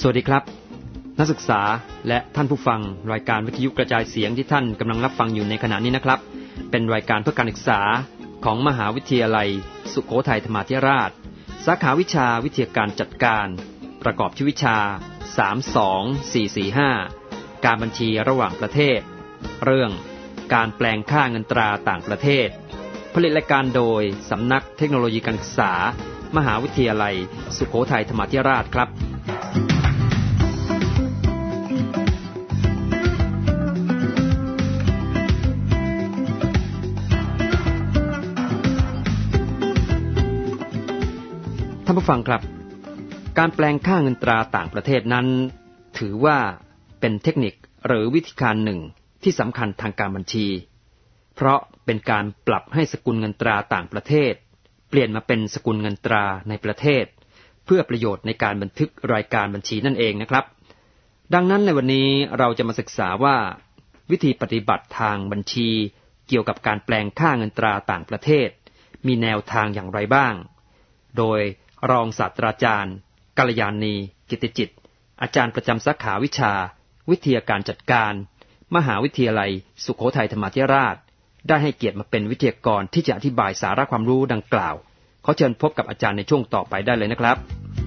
วัสดีครับนักศึกษาและท่านผู้ฟังรายการวิทยุกระจายเสียงที่ท่านกำลังรับฟังอยู่ในขณะนี้นะครับเป็นรายการเพื่อการศึกษาของมหาวิทยาลัยสุโขทัยธรรมาธิราชสาขาวิชาวิทยาการจัดการประกอบชื่อวิชา32445การบัญชีระหว่างประเทศเรื่องการแปลงค่าเงินตราต่างประเทศผลิตรายการโดยสำนักเทคโนโลยีการศึกษามหาวิทยาลัยสุโขทัยธรรมาธิราชครับท่านผู้ฟังครับการแปลงค่าเงินตราต่างประเทศนั้นถือว่าเป็นเทคนิคหรือวิธีการหนึ่งที่สำคัญทางการบัญชีเพราะเป็นการปรับให้สกุลเงินตราต่างประเทศเปลี่ยนมาเป็นสกุลเงินตราในประเทศเพื่อประโยชน์ในการบันทึกรายการบัญชีนั่นเองนะครับดังนั้นในวันนี้เราจะมาศึกษาว่าวิธีปฏิบัติทางบัญชีเกี่ยวกับการแปลงค่าเงินตราต่างประเทศมีแนวทางอย่างไรบ้างโดยรองศาสตราจารย์กัลยาณีกิตติจิตอาจารย์ประจำสาขาวิชาวิทยาการจัดการมหาวิทยาลัยสุโขทัยธรรมาธิราชได้ให้เกียรติมาเป็นวิทยากรที่จะอธิบายสาระความรู้ดังกล่าวขอเชิญพบกับอาจารย์ในช่วงต่อไปได้เลยนะครับ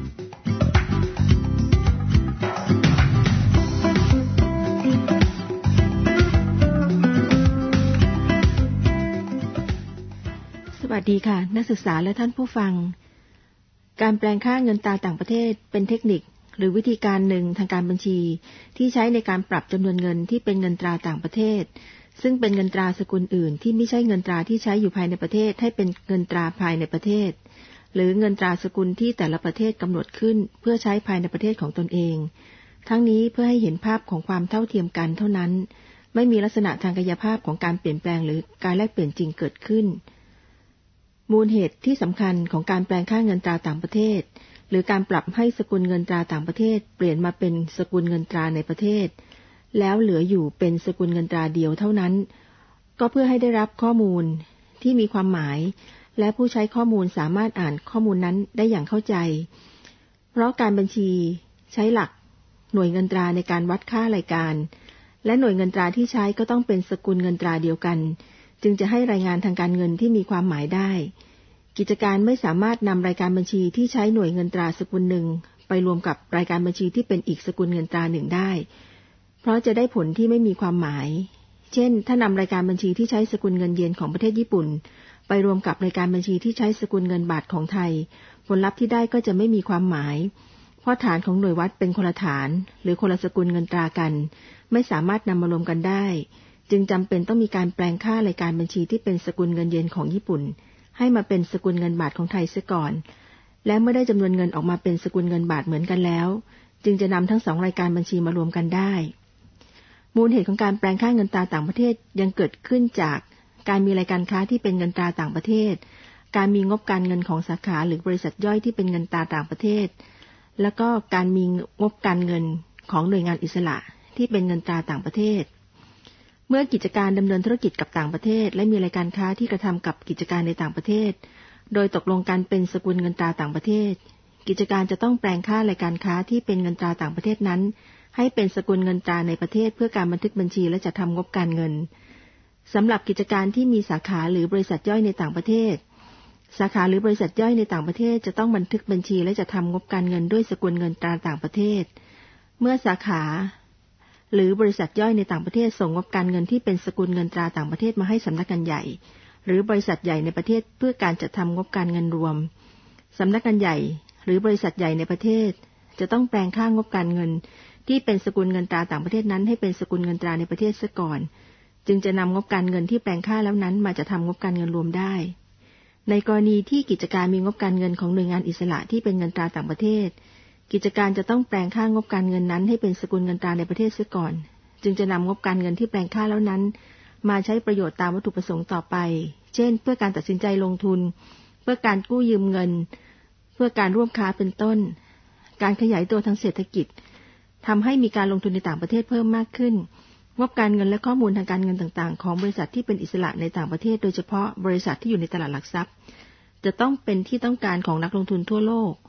สวัสดีค่ะนักศึกษาและท่านผู้ฟังการแปลงค่าเงินตราต่างประเทศเป็นเทคนิคหรือวิธีการหนึ่งทางการบัญชีที่ใช้ในการปรับจำนวนเงินที่เป็นเงินตราต่างประเทศซึ่งเป็นเงินตราสกุลอื่นที่ไม่ใช่เงินตราที่ใช้อยู่ภายในประเทศให้เป็นเงินตราภายในประเทศหรือเงินตราสกุลที่แต่ละประเทศกำหนดขึ้นเพื่อใช้ภายในประเทศของตนเองทั้งนี้เพื่อให้เห็นภาพของความเท่าเทียมกันเท่านั้นไม่มีลักษณะทางกายภาพของการเปลี่ยนแปลงหรือการแลกเปลี่ยนจริงเกิดขึ้นมูลเหตุที่สำคัญของการแปลงค่าเงินตราต่างประเทศหรือการปรับให้สกุลเงินตราต่างประเทศเปลี่ยนมาเป็นสกุลเงินตราในประเทศแล้วเหลืออยู่เป็นสกุลเงินตราเดียวเท่านั้นก็เพื่อให้ได้รับข้อมูลที่มีความหมายและผู้ใช้ข้อมูลสามารถอ่านข้อมูลนั้นได้อย่างเข้าใจเพราะการบัญชีใช้หลักหน่วยเงินตราในการวัดค่ารายการและหน่วยเงินตราที่ใช้ก็ต้องเป็นสกุลเงินตราเดียวกันจึงจะให้รายงานทางการเงินที่มีความหมายได้กิจการไม่สามารถนำรายการบัญชีที่ใช้หน่วยเงินตราสกุลหนึ่งไปรวมกับรายการบัญชีที่เป็นอีกสกุลเงินตราหนึ่งได้เพราะจะได้ผลที่ไม่มีความหมายเช่นถ้านำรายการบัญชีที่ใช้สกุลเงินเยนของประเทศญี่ปุ่นไปรวมกับรายการบัญชีที่ใช้สกุลเงินบาทของไทยผลลัพธ์ที่ได้ก็จะไม่มีความหมายเพราะฐานของหน่วยวัดเป็นคนละฐานหรือคนละสกุลเงินตรากันไม่สามารถนำมารวมกันได้จึงจำเป็นต้องมีการแปลงค่ารายการบัญชีที่เป็นสกุลเงินเยนของญี่ปุ่นให้มาเป็นสกุลเงินบาทของไทยเสียก่อนและเมื่อได้จำนวนเงินออกมาเป็นสกุลเงินบาทเหมือนกันแล้วจึงจะนำทั้งสองรายการบัญชีมารวมกันได้มูลเหตุของการแปลงค่าเงินตราต่างประเทศยังเกิดขึ้นจากการมีรายการค้าที่เป็นเงินตราต่างประเทศการมีงบการเงินของสาขาหรือบริษัทย่อยที่เป็นเงินตราต่างประเทศแล้วก็การมีงบการเงินของหน่วยงานอิสระที่เป็นเงินตราต่างประเทศเมื่อกิจการดำเนินธุรกิจกับต่างประเทศและมีรายการค้าที่กระทำกับกิจการในต่างประเทศโดยตกลงกันเป็นสกุลเงินตราต่างประเทศกิจการจะต้องแปลงค่ารายการค้าที่เป็นเงินตราต่างประเทศนั้นให้เป็นสกุลเงินตราในประเทศเพื่อการบันทึกบัญชีและจัดทำงบการเงินสำหรับกิจการที่มีสาขาหรือบริษัทย่อยในต่างประเทศสาขาหรือบริษัทย่อยในต่างประเทศจะต้องบันทึกบัญชีและจัดทำงบการเงินด้วยสกุลเงินตราต่างประเทศเมื่อสาขาหรือบริษัทย่อยในต่างประเทศส่งงบการเงินที่เป็นสกุลเงินตราต่างประเทศมาให้สำนักงานใหญ่หรือบริษัทใหญ่ในประเทศเพื่อการจัดทำงบการเงินรวมสำนักงานใหญ่หรือบริษัทใหญ่ในประเทศจะต้องแปลงค่างบการเงินที่เป็นสกุลเงินตราต่างประเทศนั้นให้เป็นสกุลเงินตราในประเทศซะก่อนจึงจะนำงบการเงินที่แปลงค่าแล้วนั้นมาจัดทำงบการเงินรวมได้ในกรณีที่กิจการมีงบการเงินของหน่วยงานอิสระที่เป็นเงินตราต่างประเทศกิจการจะต้องแปลงค่างบการเงินนั้นให้เป็นสกุลเงินตราในประเทศซะก่อนจึงจะนำงบการเงินที่แปลงค่าแล้วนั้นมาใช้ประโยชน์ตามวัตถุประสงค์ต่อไปเช่นเพื่อการตัดสินใจลงทุนเพื่อการกู้ยืมเงินเพื่อการร่วมค้าเป็นต้นการขยายตัวทางเศรษฐกิจทำให้มีการลงทุนในต่างประเทศเพิ่มมากขึ้นงบการเงินและข้อมูลทางการเงินต่างๆของบริษัทที่เป็นอิสระในต่างประเทศโดยเฉพาะบริษัทที่อยู่ในตลาดหลักทรัพย์จะต้องเป็นที่ต้องการของนักลงทุนทั่วโลก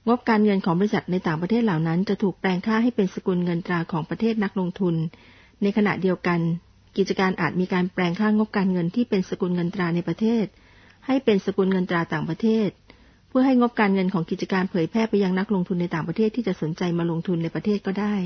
งบการเงินของบริษัทในต่างประเทศเหล่านั้นจะถูกแปลงค่าให้เป็นสกุลเงินตราของประเทศนักลงทุนในขณะเดียวกันกิจการอาจมีการแปลงค่างบการเงินที่เป็นสกุลเงินตราในประเทศให้เป็นสกุลเงินตราต่างประเทศเพื่อให้งบการเงินของกิจการเผยแพร่ไปยังนักลงทุนในต่างประเทศที่จะสนใจมาลงทุนในประเทศก็ได้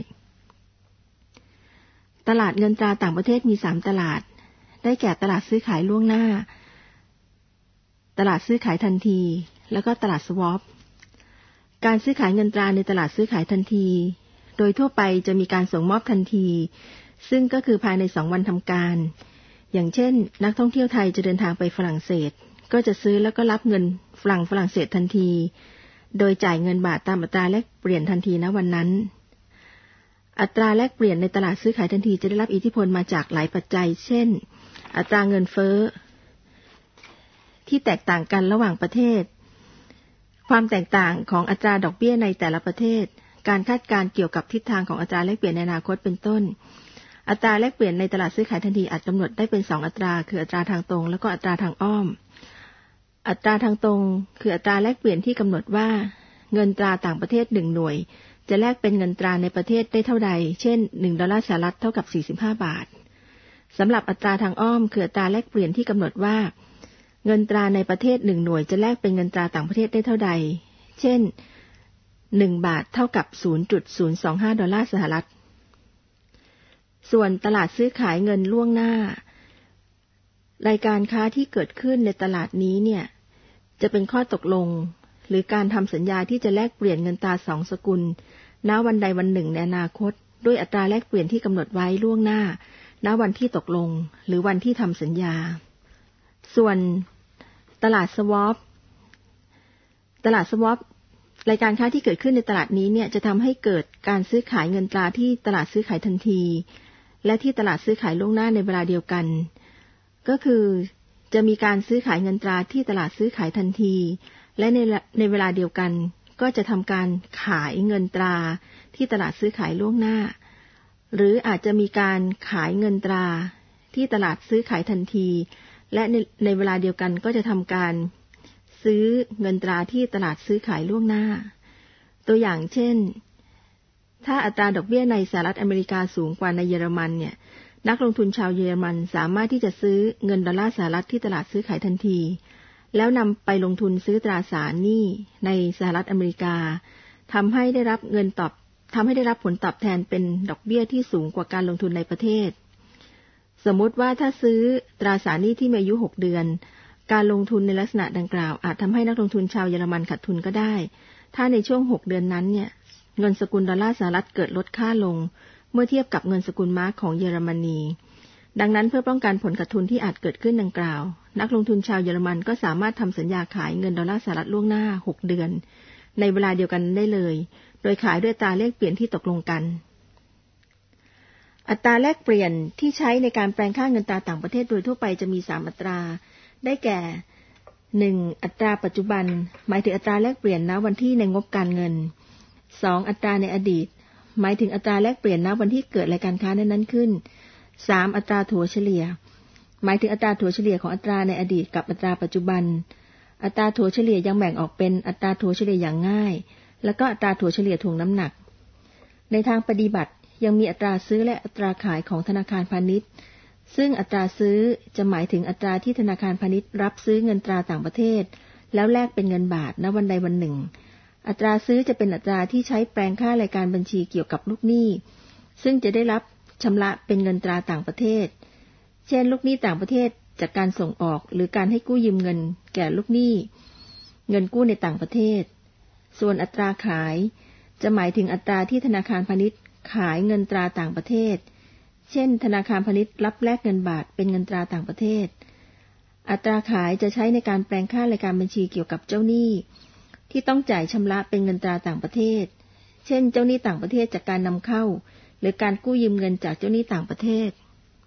ตลาดเงินตราต่างประเทศมี3ตลาดได้แก่ตลาดซื้อขายล่วงหน้าตลาดซื้อขายทันทีแล้วก็ตลาดสวอปการซื้อขายเงินตราในตลาดซื้อขายทันทีโดยทั่วไปจะมีการส่งมอบทันทีซึ่งก็คือภายใน2 วันทำการอย่างเช่นนักท่องเที่ยวไทยจะเดินทางไปฝรั่งเศสก็จะซื้อแล้วก็รับเงินฝรั่งเศสทันทีโดยจ่ายเงินบาทตามอัตราแลกเปลี่ยนทันทีณวันนั้นอัตราแลกเปลี่ยนในตลาดซื้อขายทันทีจะได้รับอิทธิพลมาจากหลายปัจจัยเช่นอัตราเงินเฟ้อที่แตกต่างกันระหว่างประเทศความแตกต่างของอัตราดอกเบี้ยในแต่ละประเทศการคาดการณ์เกี่ยวกับทิศทางของอัตราแลกเปลี่ยนในอนาคตเป็นต้นอัตราแลกเปลี่ยนในตลาดซื้อขายทันทีอาจกำหนดได้เป็น2 อัตราคืออัตราทางตรงและก็อัตราทางอ้อมอัตราทางตรงคืออัตราแลกเปลี่ยนที่กำหนดว่าเงินตราต่างประเทศ1หน่วยจะแลกเป็นเงินตราในประเทศได้เท่าใดเช่น$1เท่ากับ45 บาทสำหรับอัตราทางอ้อมคืออัตราแลกเปลี่ยนที่กำหนดว่าเงินตราในประเทศ1หน่วยจะแลกเป็นเงินตราต่างประเทศได้เท่าใดเช่น1 บาทเท่ากับ$0.025ส่วนตลาดซื้อขายเงินล่วงหน้ารายการค้าที่เกิดขึ้นในตลาดนี้เนี่ยจะเป็นข้อตกลงหรือการทำสัญญาที่จะแลกเปลี่ยนเงินตรา2 สกุลณวันใดวันหนึ่งในอนาคตด้วยอัตราแลกเปลี่ยนที่กำหนดไว้ล่วงหน้าณวันที่ตกลงหรือวันที่ทำสัญญาส่วนตลาดสวอปรายการค้าที่เกิดขึ้นในตลาดนี้เนี่ยจะทำให้เกิดการซื้อขายเงินตราที่ตลาดซื้อขายทันทีและที่ตลาดซื้อขายล่วงหน้าในเวลาเดียวกันก็คือจะมีการซื้อขายเงินตราที่ตลาดซื้อขายทันทีและในเวลาเดียวกันก็จะทำการขายเงินตราที่ตลาดซื้อขายล่วงหน้าหรืออาจจะมีการขายเงินตราที่ตลาดซื้อขายทันทีและในเวลาเดียวกันก็จะทำการซื้อเงินตราที่ตลาดซื้อขายล่วงหน้าตัวอย่างเช่นถ้าอัตราดอกเบี้ยในสหรัฐอเมริกาสูงกว่าในเยอรมันเนี่ยนักลงทุนชาวเยอรมันสามารถที่จะซื้อเงิน$สหรัฐที่ตลาดซื้อขายทันทีแล้วนำไปลงทุนซื้อตราสารหนี้ในสหรัฐอเมริกาทำให้ได้รับผลตอบแทนเป็นดอกเบี้ยที่สูงกว่าการลงทุนในประเทศสมมุติว่าถ้าซื้อตราสารหนี้ที่มีอายุ6 เดือนการลงทุนในลักษณะดังกล่าวอาจทำให้นักลงทุนชาวเยอรมันขาดทุนก็ได้ถ้าในช่วง6 เดือนนั้นเนี่ยเงินสกุล$สหรัฐเกิดลดค่าลงเมื่อเทียบกับเงินสกุลมาร์กของเยอรมนีดังนั้นเพื่อป้องกันผลขาดทุนที่อาจเกิดขึ้นดังกล่าวนักลงทุนชาวเยอรมันก็สามารถทำสัญญาขายเงิน$สหรัฐล่วงหน้า6 เดือนในเวลาเดียวกันได้เลยโดยขายด้วยอัตราแลกเปลี่ยนที่ตกลงกันอัตราแลกเปลี่ยนที่ใช้ในการแปลงค่าเงินตราต่างประเทศโดยทั่วไปจะมี3 อัตราได้แก่1อัตราปัจจุบันหมายถึงอัตราแลกเปลี่ยนณวันที่ในงบการเงิน2อัตราในอดีตหมายถึงอัตราแลกเปลี่ยนณวันที่เกิดรายการค้านั้นขึ้น3อัตราถัวเฉลี่ยหมายถึงอัตราถัวเฉลี่ยของอัตราในอดีตกับอัตราปัจจุบันอัตราถัวเฉลี่ยยังแบ่งออกเป็นอัตราถัวเฉลี่ยอย่างง่ายและก็อัตราถัวเฉลี่ยถ่วงน้ำหนักในทางปฏิบัติยังมีอัตราซื้อและอัตราขายของธนาคารพาณิชย์ซึ่งอัตราซื้อจะหมายถึงอัตราที่ธนาคารพาณิชย์รับซื้อเงินตราต่างประเทศแล้วแลกเป็นเงินบาทณวันใดวันหนึ่งอัตราซื้อจะเป็นอัตราที่ใช้แปลงค่ารายการบัญชีเกี่ยวกับลูกหนี้ซึ่งจะได้รับชำระเป็นเงินตราต่างประเทศเช่นลูกหนี้ต่างประเทศจากการส่งออกหรือการให้กู้ยืมเงินแก่ลูกหนี้เงินกู้ในต่างประเทศส่วนอัตราขายจะหมายถึงอัตราที่ธนาคารพาณิชย์ขายเงินตราต่างประเทศเช่นธนาคารพาณิชย์รับแลกเงินบาทเป็นเงินตราต่างประเทศอัตราขายจะใช้ในการแปลงค่ารายการบัญชีเกี่ยวกับเจ้าหนี้ที่ต้องจ่ายชำระเป็นเงินตราต่างประเทศเช่นเจ้าหนี้ต่างประเทศจากการนำเข้าหรือการกู้ยืมเงินจากเจ้าหนี้ต่างประเทศ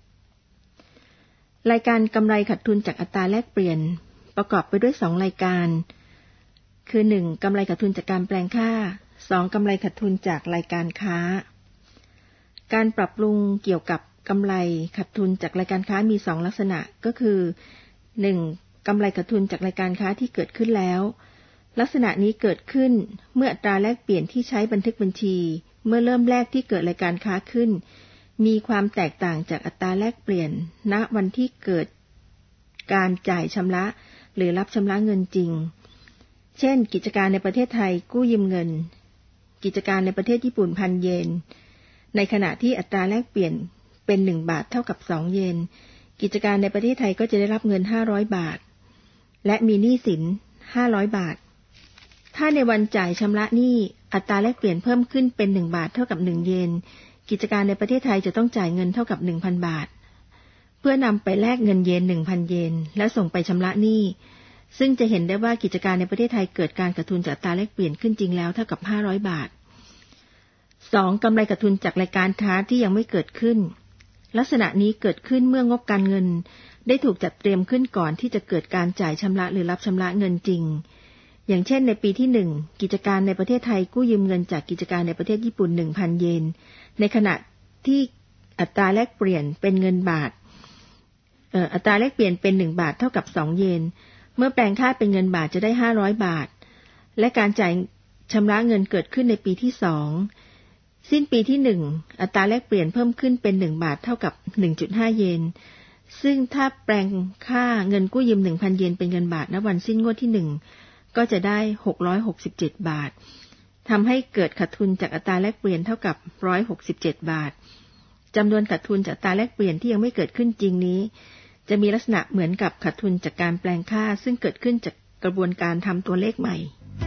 รายการกำไรขาดทุนจากอัตราแลกเปลี่ยนประกอบไปด้วย2 รายการคือ1กำไรขาดทุนจากการแปลงค่า2กำไรขาดทุนจากรายการค้าการปรับปรุงเกี่ยวกับกำไรขาดทุนจากรายการค้ามี2 ลักษณะก็คือ1กำไรขาดทุนจากรายการค้าที่เกิดขึ้นแล้วลักษณะนี้เกิดขึ้นเมื่ออัตราแลกเปลี่ยนที่ใช้บันทึกบัญชีเมื่อเริ่มแรกที่เกิดรายการค้าขึ้นมีความแตกต่างจากอัตราแลกเปลี่ยนณวันที่เกิดการจ่ายชำระหรือรับชำระเงินจริงเช่นกิจการในประเทศไทยกู้ยืมเงินกิจการในประเทศญี่ปุ่น1,000 เยนในขณะที่อัตราแลกเปลี่ยนเป็น1 บาทเท่ากับ2 เยนกิจการในประเทศไทยก็จะได้รับเงิน500 บาทและมีหนี้สิน500 บาทถ้าในวันจ่ายชำระหนี้อัตราแลกเปลี่ยนเพิ่มขึ้นเป็น1 บาทเท่ากับ1 เยนกิจการในประเทศไทยจะต้องจ่ายเงินเท่ากับ 1,000 บาทเพื่อนำไปแลกเงินเยน 1,000 เยนแล้วส่งไปชำระหนี้ซึ่งจะเห็นได้ว่ากิจการในประเทศไทยเกิดการขาดทุนจากอัตราแลกเปลี่ยนขึ้นจริงแล้วเท่ากับ500 บาท 2. กำไรขาดทุนจากรายการค้าที่ยังไม่เกิดขึ้นลักษณะนี้เกิดขึ้นเมื่องบการเงินได้ถูกจัดเตรียมขึ้นก่อนที่จะเกิดการจ่ายชำระหรือรับชำระเงินจริงอย่างเช่นในปีที่1กิจการในประเทศไทยกู้ยืมเงินจากกิจการในประเทศญี่ปุ่น 1,000 เยนในขณะที่อัตราแลกเปลี่ยนเป็นเงินบาทอัตราแลกเปลี่ยนเป็น1 บาทเท่ากับ2 เยนเมื่อแปลงค่าเป็นเงินบาทจะได้500 บาทและการจ่ายชำระเงินเกิดขึ้นในปีที่2สิ้นปีที่1อัตราแลกเปลี่ยนเพิ่มขึ้นเป็น1 บาทเท่ากับ 1.5 เยนซึ่งถ้าแปลงค่าเงินกู้ยืม 1,000 เยนเป็นเงินบาทณวันสิ้นงวดที่1ก็จะได้667 บาททำให้เกิดขาดทุนจากอัตราแลกเปลี่ยนเท่ากับ167 บาทจำนวนขาดทุนจากอัตราแลกเปลี่ยนที่ยังไม่เกิดขึ้นจริงนี้จะมีลักษณะเหมือนกับขาดทุนจากการแปลงค่าซึ่งเกิดขึ้นจากกระบวนการทำตัวเลขใหม่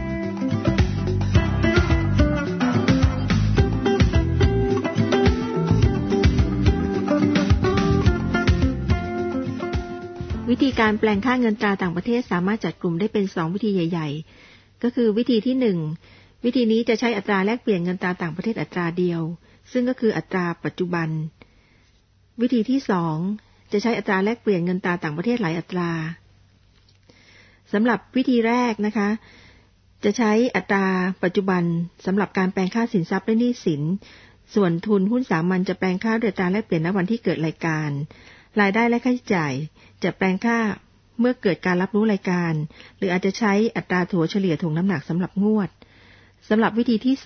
วิธีการแปลงค่าเงินตราต่างประเทศสามารถจัดกลุ่มได้เป็น2 วิธีใหญ่ๆก็คือวิธีที่1วิธีนี้จะใช้อัตราแลกเปลี่ยนเงินตราต่างประเทศอัตราเดียวซึ่งก็คืออัตราปัจจุบันวิธีที่2จะใช้อัตราแลกเปลี่ยนเงินตราต่างประเทศหลายอัตราสำหรับวิธีแรกนะคะจะใช้อัตราปัจจุบันสำหรับการแปลงค่าสินทรัพย์และหนี้สินส่วนทุนหุ้นสามัญจะแปลงค่าด้วยอัตราแลกเปลี่ยนณวันที่เกิดรายการรายได้และค่าใช้จ่ายจะแปลงค่าเมื่อเกิดการรับรู้รายการหรืออาจจะใช้อัตราถัวเฉลี่ยถ่วงน้ำหนักสำหรับงวดสำหรับวิธีที่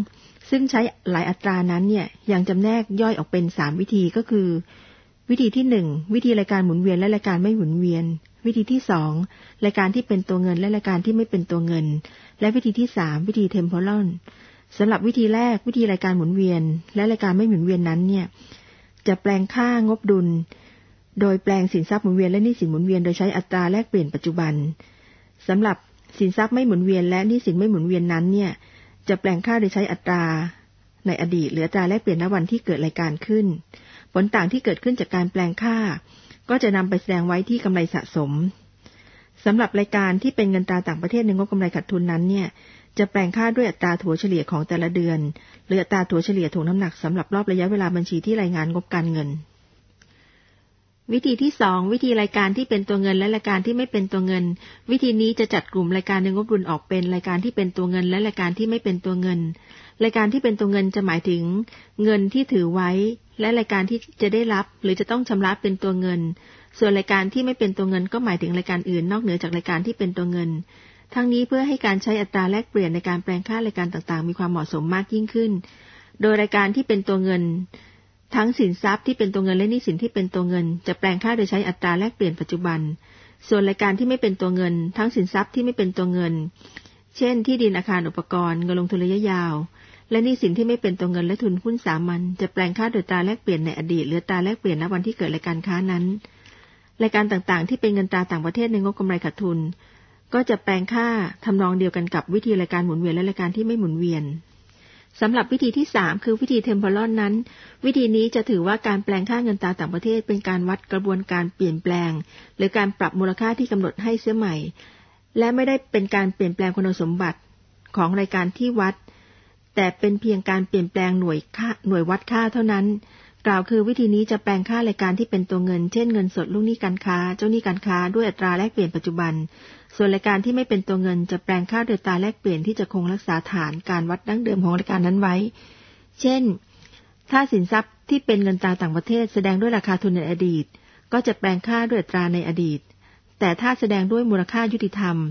2ซึ่งใช้หลายอัตรานั้นเนี่ยยังจำแนกย่อยออกเป็น3วิธีก็คือวิธีที่1วิธีรายการหมุนเวียนและรายการไม่หมุนเวียนวิธีที่2รายการที่เป็นตัวเงินและรายการที่ไม่เป็นตัวเงินและวิธีที่3วิธีเทมโพรลสำหรับวิธีแรกวิธีรายการหมุนเวียนและรายการไม่หมุนเวียนนั้นเนี่ยจะแปลงค่างบดุลโดยแปลงสินทรัพย์หมุนเวียนและหนี้สินหมุนเวียนโดยใช้อัตราแลกเปลี่ยนปัจจุบันสำหรับสินทรัพย์ไม่หมุนเวียนและหนี้สินไม่หมุนเวียนนั้นเนี่ยจะแปลงค่าโดยใช้อัตราในอดีตหรืออัตราแลกเปลี่ยนณวันที่เกิดรายการขึ้นผลต่างที่เกิดขึ้นจากการแปลงค่าก็จะนำไปแสดงไว้ที่กำไรสะสมสำหรับรายการที่เป็นเงินตราต่างประเทศในงบกำไรขาดทุนนั้นเนี่ยจะแปลงค่าด้วยอัตราถัวเฉลี่ยของแต่ละเดือนหรืออัตราถัวเฉลี่ยถ่วงน้ำหนักสำหรับรอบระยะเวลาบัญชีที่รายงานงบการเงินวิธีที่2วิธีรายการที่เป็นตัวเงินและรายการที่ไม่เป็นตัวเงินวิธีนี้จะจัดกลุ่มรายการในงบดุลออกเป็นรายการที่เป็นตัวเงินและรายการที่ไม่เป็นตัวเงินรายการที่เป็นตัวเงินจะหมายถึงเงินที่ถือไว้และรายการที่จะได้รับหรือจะต้องชำระเป็นตัวเงินส่วนรายการที่ไม่เป็นตัวเงินก็หมายถึงรายการอื่นนอกเหนือจากรายการที่เป็นตัวเงินทั้งนี้เพื่อให้การใช้อัตราแลกเปลี่ยนในการแปลงค่ารายการต่างๆมีความเหมาะสมมากยิ่งขึ้นโดยรายการที่เป็นตัวเงินทั้งสินทรัพย์ที่เป็นตัวเงินและหนี้สินที่เป็นตัวเงินจะแปลงค่าโดยใช้อัตราแลกเปลี่ยนปัจจุบันส่วนรายการที่ไม่เป็นตัวเงินทั้งสินทรัพย์ที่ไม่เป็นตัวเงินเช่นที่ดินอาคารอุปกรณ์เงินลงทุนระยะยาวและหนี้สินที่ไม่เป็นตัวเงินและทุนหุ้นสามัญจะแปลงค่าโดยอัตราแลกเปลี่ยนในอดีตหรืออัตราแลกเปลี่ยนณวันที่เกิดรายการค้านั้นรายการต่างๆที่เป็นเงินตราต่างประเทศในงบกำไรขาดทุนก็จะแปลงค่าทำนองเดียวกันกับวิธีรายการหมุนเวียนและรายการที่ไม่หมุนเวียนสำหรับวิธีที่3คือวิธีเทมโพรลนั้นวิธีนี้จะถือว่าการแปลงค่าเงินตราต่างประเทศเป็นการวัดกระบวนการเปลี่ยนแปลงหรือการปรับมูลค่าที่กำหนดให้เสียใหม่และไม่ได้เป็นการเปลี่ยนแปลงคุณสมบัติของรายการที่วัดแต่เป็นเพียงการเปลี่ยนแปลงหน่วยวัดค่าเท่านั้นกล่าวคือวิธีนี้จะแปลงค่ารายการที่เป็นตัวเงินเช่นเงินสดลูกหนี้การค้าเจ้าหนี้การค้าด้วยอัตราแลกเปลี่ยนปัจจุบันส่วนรายการที่ไม่เป็นตัวเงินจะแปลงค่าโดยอัตราแลกเปลี่ยนที่จะคงรักษาฐานการวัดดั้งเดิมของรายการนั้นไว้เช่นถ้าสินทรัพย์ที่เป็นเงินตราต่างประเทศแสดงด้วยราคาทุนในอดีตก็จะแปลงค่าด้วยอัตราในอดีตแต่ถ้าแสดงด้วยมูลค่ายุติธรรม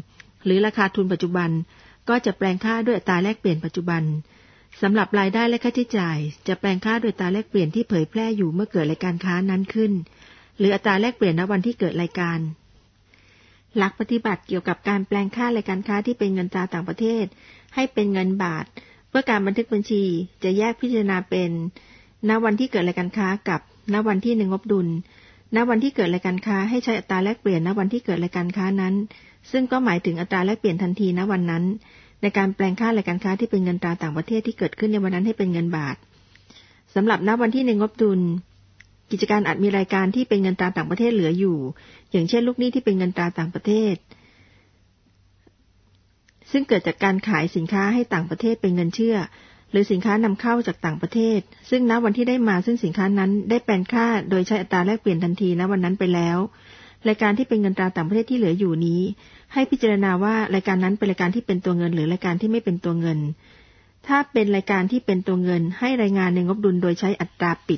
หรือราคาทุนปัจจุบันก็จะแปลงค่าด้วยอัตราแลกเปลี่ยนปัจจุบันสำหรับรายได้และค่าใช้จ่ายจะแปลงค่าโดยอัตราแลกเปลี่ยนที่เผยแพร่อยู่เมื่อเกิดรายการค้านั้นขึ้นหรืออัตราแลกเปลี่ยนณวันที่เกิดรายการหลักปฏิบัติเกี่ยวกับการแปลงค่ารายการค้าที่เป็นเงินตราต่างประเทศให้เป็นเงินบาทเพื่อการบันทึกบัญชีจะแยกพิจารณาเป็นณวันที่เกิดรายการค้ากับณวันที่งบดุลณวันที่เกิดรายการค้าให้ใช้อัตราแลกเปลี่ยนณวันที่เกิดรายการค้านั้นซึ่งก็หมายถึงอัตราแลกเปลี่ยนทันทีณวันนั้นในการแปลงค่ารายการค้าที่เป็นเงินตราต่างประเทศที่เกิดขึ้นในวันนั้นให้เป็นเงินบาทสำหรับณวันที่งบดุลกิจการอาจมีรายการที่เป็นเงินตราต่างประเทศเหลืออยู่อย่างเช่นลูกหนี้ที่เป็นเงินตราต่างประเทศซึ่งเกิดจากการขายสินค้าให้ต่างประเทศเป็นเงินเชื่อหรือสินค้านำเข้าจากต่างประเทศซึ่งณวันที่ได้มาซึ่งสินค้านั้นได้แปลงค่าโดยใช้อัตราแลกเปลี่ยนทันทีณวันนั้นไปแล้วรายการที่เป็นเงินตราต่างประเทศที่เหลืออยู่นี้ให้พิจารณาว่ารายการนั้นเป็นรายการที่เป็นตัวเงินหรือรายการที่ไม่เป็นตัวเงินถ้าเป็นรายการที่เป็นตัวเงินให้รายงานในงบดุลโดยใช้อัตราปิด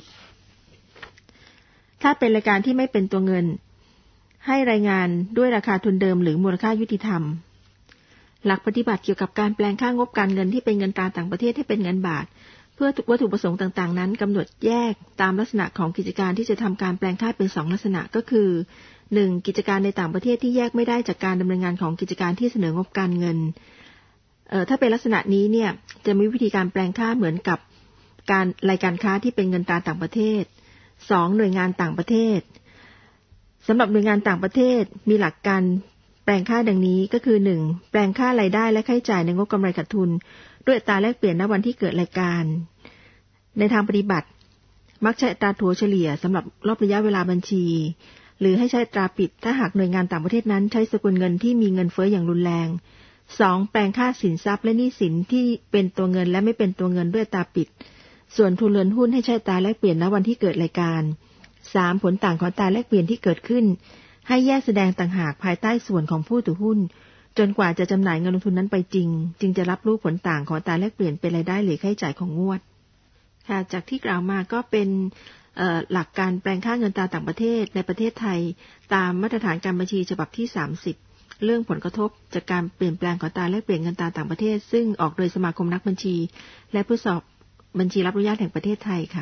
ถ้าเป็นรายการที่ไม่เป็นตัวเงินให้รายงานด้วยราคาทุนเดิมหรือมูลค่ายุติธรรมหลักปฏิบัติเกี่ยวกับการแปลงค่างบการเงินที่เป็นเงินตราต่างประเทศให้เป็นเงินบาทเพื่อวัตถุประสงค์ต่างๆนั้นกำหนดแยกตามลักษณะของกิจการที่จะทำการแปลงค่าเป็น2ลักษณะก็คือ 1. กิจการในต่างประเทศที่แยกไม่ได้จากการดำเนินงานของกิจการที่เสนองบการเงินถ้าเป็นลักษณะนี้เนี่ยจะมีวิธีการแปลงค่าเหมือนกับการรายการค้าที่เป็นเงินตราต่างประเทศ 2. หน่วยงานต่างประเทศสำหรับหน่วยงานต่างประเทศมีหลักการแปลงค่าดังนี้ก็คือ 1. แปลงค่ารายได้และค่าใช้จ่ายในงบกำไรขาดทุนด้วยอัตราแลกเปลี่ยนณวันที่เกิดรายการในทางปฏิบัติมักใช้อัตราถัวเฉลี่ยสำหรับรอบระยะเวลาบัญชีหรือให้ใช้อัตราปิดถ้าหากหน่วยงานต่างประเทศนั้นใช้สกุลเงินที่มีเงินเฟ้ออย่างรุนแรง 2. แปลงค่าสินทรัพย์และหนี้สินที่เป็นตัวเงินและไม่เป็นตัวเงินด้วยอัตราปิดส่วนทุนเรือนหุ้นให้ใช้อัตราแลกเปลี่ยนณวันที่เกิดรายการ 3. ผลต่างของอัตราแลกเปลี่ยนที่เกิดขึ้นให้แยกแสดงต่างหากภายใต้ส่วนของผู้ถือหุ้นจนกว่าจะจำหน่ายเงินลงทุนนั้นไปจริงจึงจะรับรู้ผลต่างของอัตราแลกเปลี่ยนเป็นรายได้หรือค่าใช้จ่ายของงวดค่ะจากที่กล่าวมาก็เป็นหลักการแปลงค่าเงินตราต่างประเทศในประเทศไทยตามมาตรฐานการบัญชีฉบับที่30เรื่องผลกระทบจากการเปลี่ยนแปลงของอัตราแลกเปลี่ยนเงินตราต่างประเทศซึ่งออกโดยสมาคมนักบัญชีและผู้สอบบัญชีรับอนุญาตแห่งประเทศไทยค่ะ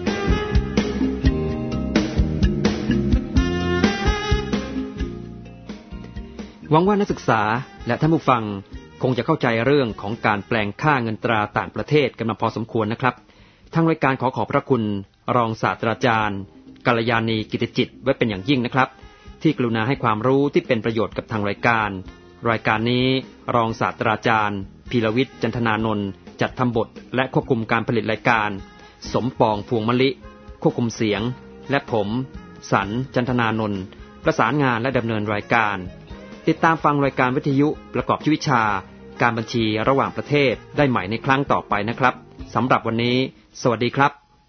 หวังว่านักศึกษาและท่านผู้ฟังคงจะเข้าใจเรื่องของการแปลงค่าเงินตราต่างประเทศกันมาพอสมควรนะครับทางรายการขอขอบพระคุณรองศาสตราจารย์กัลยาณีกิตติจิตไว้เป็นอย่างยิ่งนะครับที่กรุณาให้ความรู้ที่เป็นประโยชน์กับทางรายการนี้รองศาสตราจารย์พีรวิทย์จันทนานนท์จัดทำบทและควบคุมการผลิตรายการสมปองพวงมะลิควบคุมเสียงและผมสันจันทนานนท์ประสานงานและดำเนินรายการติดตามฟังรายการวิทยุประกอบชีวิตวิชาการบัญชีระหว่างประเทศได้ใหม่ในครั้งต่อไปนะครับสำหรับวันนี้สวัสดีครับ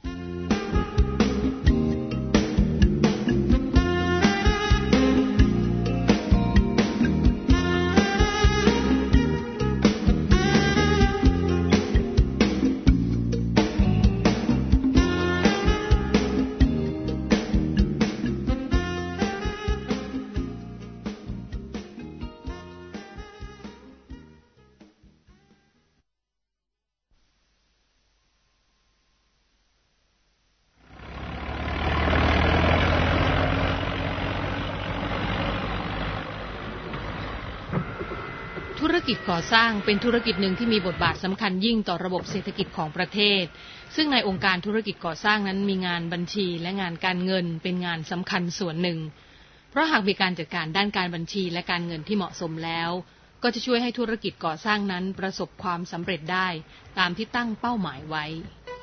ธุรกิจก่อสร้างเป็นธุรกิจหนึ่งที่มีบทบาทสำคัญยิ่งต่อระบบเศรษฐกิจของประเทศซึ่งในองค์การธุรกิจก่อสร้างนั้นมีงานบัญชีและงานการเงินเป็นงานสำคัญส่วนหนึ่งเพราะหากมีการจัดการด้านการบัญชีและการเงินที่เหมาะสมแล้วก็จะช่วยให้ธุรกิจก่อสร้างนั้นประสบความสำเร็จได้ตามที่ตั้งเป้าหมายไว้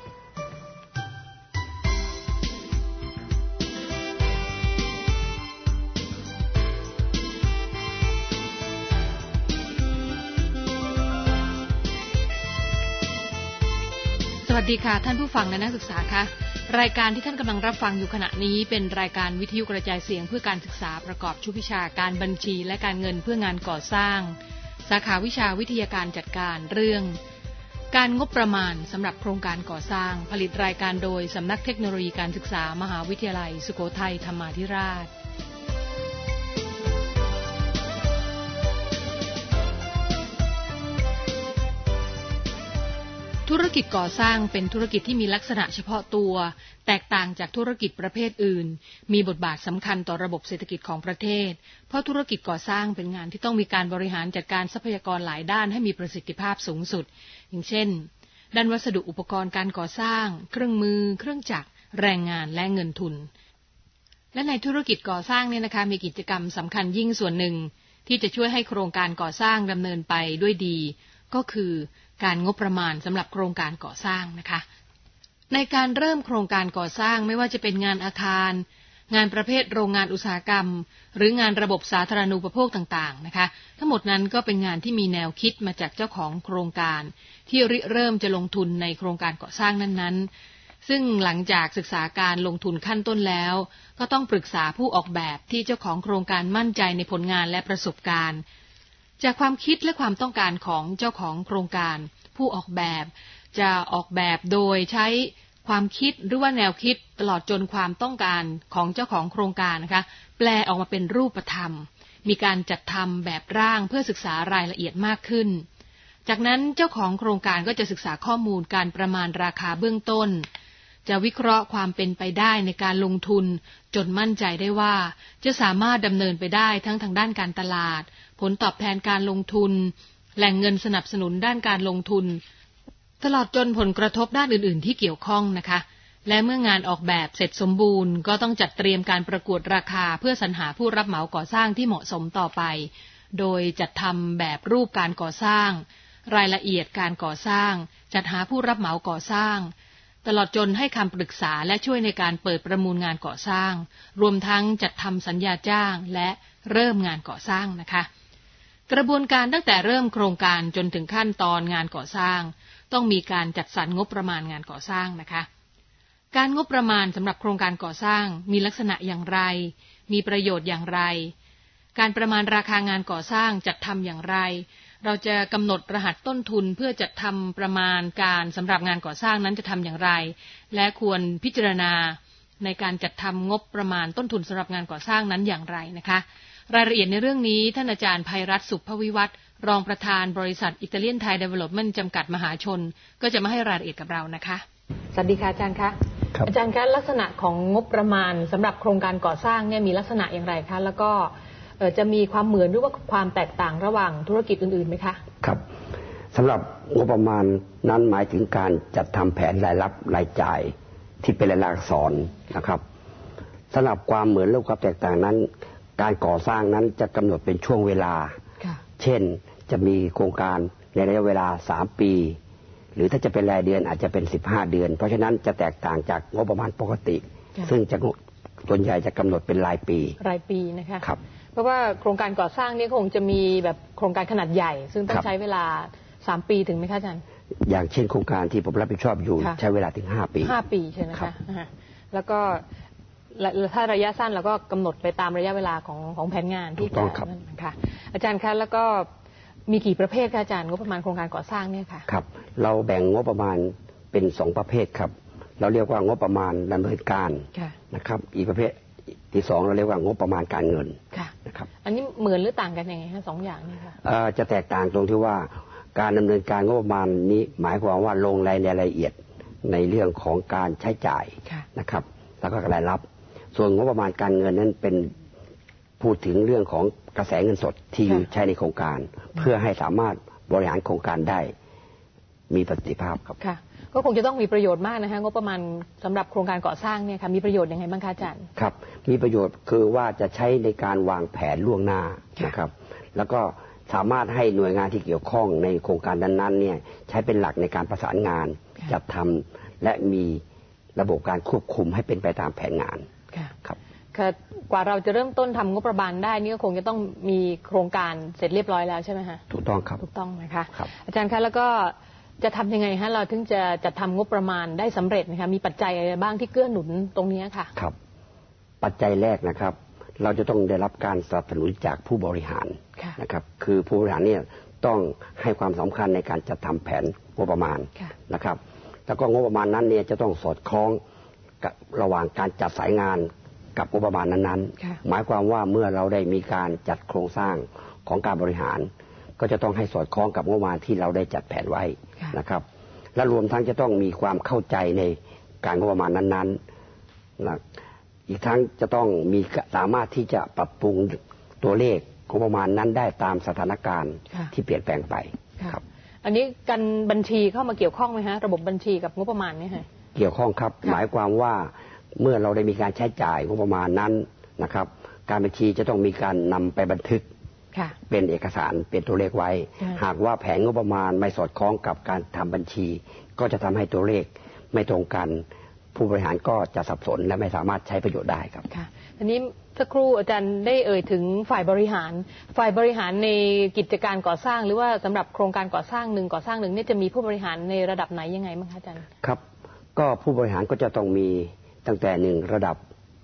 สวัสดีค่ะท่านผู้ฟังและนักศึกษาค่ะรายการที่ท่านกำลังรับฟังอยู่ขณะนี้เป็นรายการวิทยุกระจายเสียงเพื่อการศึกษาประกอบชุดวิชาการบัญชีและการเงินเพื่องานก่อสร้างสาขาวิชาวิทยาการจัดการเรื่องการงบประมาณสำหรับโครงการก่อสร้างผลิตรายการโดยสำนักเทคโนโลยีการศึกษามหาวิทยาลัยสุโขทัยธรรมาธิราชธุรกิจก่อสร้างเป็นธุรกิจที่มีลักษณะเฉพาะตัวแตกต่างจากธุรกิจประเภทอื่นมีบทบาทสำคัญต่อระบบเศรษฐกิจของประเทศเพราะธุรกิจก่อสร้างเป็นงานที่ต้องมีการบริหารจัดการทรัพยากรหลายด้านให้มีประสิทธิภาพสูงสุดอย่างเช่นด้านวัสดุอุปกรณ์การก่อสร้างเครื่องมือเครื่องจักรแรงงานและเงินทุนและในธุรกิจก่อสร้างเนี่ยนะคะมีกิจกรรมสำคัญยิ่งส่วนหนึ่งที่จะช่วยให้โครงการก่อสร้างดำเนินไปด้วยดีก็คือการงบประมาณสำหรับโครงการก่อสร้างนะคะในการเริ่มโครงการก่อสร้างไม่ว่าจะเป็นงานอาคารงานประเภทโรงงานอุตสาหกรรมหรืองานระบบสาธารณูปโภคต่างๆนะคะทั้งหมดนั้นก็เป็นงานที่มีแนวคิดมาจากเจ้าของโครงการที่เริ่มจะลงทุนในโครงการก่อสร้างนั้นๆซึ่งหลังจากศึกษาการลงทุนขั้นต้นแล้วก็ต้องปรึกษาผู้ออกแบบที่เจ้าของโครงการมั่นใจในผลงานและประสบการณ์จากความคิดและความต้องการของเจ้าของโครงการผู้ออกแบบจะออกแบบโดยใช้ความคิดหรือว่าแนวคิดตลอดจนความต้องการของเจ้าของโครงการนะคะแปลออกมาเป็นรูปธรรมมีการจัดทำแบบร่างเพื่อศึกษารายละเอียดมากขึ้นจากนั้นเจ้าของโครงการก็จะศึกษาข้อมูลการประมาณราคาเบื้องต้นจะวิเคราะห์ความเป็นไปได้ในการลงทุนจนมั่นใจได้ว่าจะสามารถดำเนินไปได้ทั้งทางด้านการตลาดผลตอบแทนการลงทุนแหล่งเงินสนับสนุนด้านการลงทุนตลอดจนผลกระทบด้านอื่นๆที่เกี่ยวข้องนะคะและเมื่องานออกแบบเสร็จสมบูรณ์ก็ต้องจัดเตรียมการประกวดราคาเพื่อสรรหาผู้รับเหมาก่อสร้างที่เหมาะสมต่อไปโดยจัดทำแบบรูปการก่อสร้างรายละเอียดการก่อสร้างจัดหาผู้รับเหมาก่อสร้างตลอดจนให้คำปรึกษาและช่วยในการเปิดประมูลงานก่อสร้างรวมทั้งจัดทำสัญญาจ้างและเริ่มงานก่อสร้างนะคะกระบวนการตั้งแต่เริ่มโครงการจนถึงขั้นตอนงานก่อสร้างต้องมีการจัดสรรงบประมาณงานก่อสร้างนะคะการงบประมาณสำหรับโครงการก่อสร้างมีลักษณะอย่างไรมีประโยชน์อย่างไรการประมาณราคางานก่อสร้างจัดทำอย่างไรเราจะกำหนดรหัสต้นทุนเพื่อจัดทำประมาณการสำหรับงานก่อสร้างนั้นจะทำอย่างไรและควรพิจารณาในการจัดทำงบประมาณต้นทุนสำหรับงานก่อสร้างนั้นอย่างไรนะคะรายละเอียดในเรื่องนี้ท่านอาจารย์ไพรัตน์ สุภวิวัฒน์รองประธานบริษัทอิตาเลียนไทยเดเวลลอปเมนต์จำกัดมหาชนก็จะมาให้รายละเอียดกับเรานะคะสวัสดีค่ะอาจารย์คะอาจารย์คะลักษณะของงบประมาณสำหรับโครงการก่อสร้างเนี่ยมีลักษณะอย่างไรคะแล้วก็จะมีความเหมือนหรือว่าความแตกต่างระหว่างธุรกิจอื่นๆไหมคะครับสำหรับงบประมาณนั้นหมายถึงการจัดทำแผนรายรับรายจ่ายที่เป็นรายลักษณ์อักษรนะครับสำหรับความเหมือนและความแตกต่างนั้นการก่อสร้างนั้นจะกำหนดเป็นช่วงเวลาเช่นจะมีโครงการในระยะเวลา3 ปีหรือถ้าจะเป็นรายเดือนอาจจะเป็น15 เดือนเพราะฉะนั้นจะแตกต่างจากงบประมาณปกติซึ่งจะส่วนใหญ่จะกำหนดเป็นรายปีนะคะครับเพราะว่าโครงการก่อสร้างนี่คงจะมีแบบโครงการขนาดใหญ่ซึ่งต้องใช้เวลา3 ปีถึงไหมคะอาจารย์อย่างเช่นโครงการที่ผมรับผิดชอบอยู่ใช้เวลาถึง5 ปี 5 ปีใช่ไหมคะแล้วก็ถ้าระยะสั้นเราก็กำหนดไปตามระยะเวลาของแผนงานที่จะค่ะอาจารย์คะแล้วก็มีกี่ประเภทคะอาจารย์งบประมาณโครงการก่อสร้างเนี่ยค่ะครับเราแบ่งงบประมาณเป็น2 ประเภทครับเราเรียกว่างบประมาณดำเนินการนะครับอีกประเภทที่2เราเรียกว่างบประมาณการเงินนะครับอันนี้เหมือนหรือต่างกันยังไงคะ2 อย่างนี้ค่ะจะแตกต่างตรงที่ว่าการดำเนินการงบประมาณนี้หมายความว่าลงรายละเอียดในเรื่องของการใช้จ่ายนะครับแล้วก็รายรับส่วนงบประมาณการเงินนั้นเป็นพูดถึงเรื่องของกระแสเงินสดที่ใช้ในโครงการเพื่อให้สามารถบริหารโครงการได้มีประสิทธิภาพครับค่ะก็คงจะต้องมีประโยชน์มากนะคะงบประมาณสำหรับโครงการก่อสร้างเนี่ยค่ะมีประโยชน์ยังไงบ้างคะอาจารย์ครับมีประโยชน์คือว่าจะใช้ในการวางแผนล่วงหน้านะครับแล้วก็สามารถให้หน่วยงานที่เกี่ยวข้องในโครงการนั้นๆเนี่ยใช้เป็นหลักในการประสานงานจัดทำและมีระบบการควบคุมให้เป็นไปตามแผนงานครับกว่าเราจะเริ่มต้นทำงบประมาณได้นี่ก็คงจะต้องมีโครงการเสร็จเรียบร้อยแล้วใช่ไหมคะถูกต้องครับถูกต้องนะคะอาจารย์คะแล้วก็จะทำยังไงฮะเราถึงจะจัดทำงบประมาณได้สำเร็จนะคะมีปัจจัยอะไรบ้างที่เกื้อหนุนตรงนี้ค่ะครับปัจจัยแรกนะครับเราจะต้องได้รับการสนับสนุนจากผู้บริหารนะครับคือผู้บริหารเนี่ยต้องให้ความสำคัญในการจัดทำแผนงบประมาณนะครับแล้วก็งบประมาณนั้นเนี่ยจะต้องสอดคล้องกับระหว่างการจัดสายงานกับงบประมาณนั้นๆหมายความว่าเมื่อเราได้มีการจัดโครงสร้างของการบริหารก็จะต้องให้สอดคล้องกับงบประมาณที่เราได้จัดแผนไว้นะครับและรวมทั้งจะต้องมีความเข้าใจในการงบประมาณนั้นๆนะอีกทั้งจะต้องมีสามารถที่จะปรับปรุงตัวเลขงบประมาณนั้นได้ตามสถานการณ์ที่เปลี่ยนแปลงไปครับอันนี้การบัญชีเข้ามาเกี่ยวข้องไหมฮะระบบบัญชีกับงบประมาณนี่ฮะเกี่ยวข้องครับหมายความว่าเมื่อเราได้มีการใช้จ่ายงบประมาณนั้นนะครับการบัญชีจะต้องมีการนำไปบันทึกเป็นเอกสารเป็นตัวเลขไว้หากว่าแผนงบประมาณไม่สอดคล้องกับการทำบัญชีก็จะทำให้ตัวเลขไม่ตรงกันผู้บริหารก็จะสับสนและไม่สามารถใช้ประโยชน์ได้ครับค่ะอันนี้สักครู่อาจารย์ได้เอ่ยถึงฝ่ายบริหารในกิจการก่อสร้างหรือว่าสำหรับโครงการก่อสร้างหนึ่งนี่จะมีผู้บริหารในระดับไหนยังไงบ้างคะอาจารย์ครับก็ผู้บริหารก็จะต้องมีตั้งแต่หนึ่งระดับ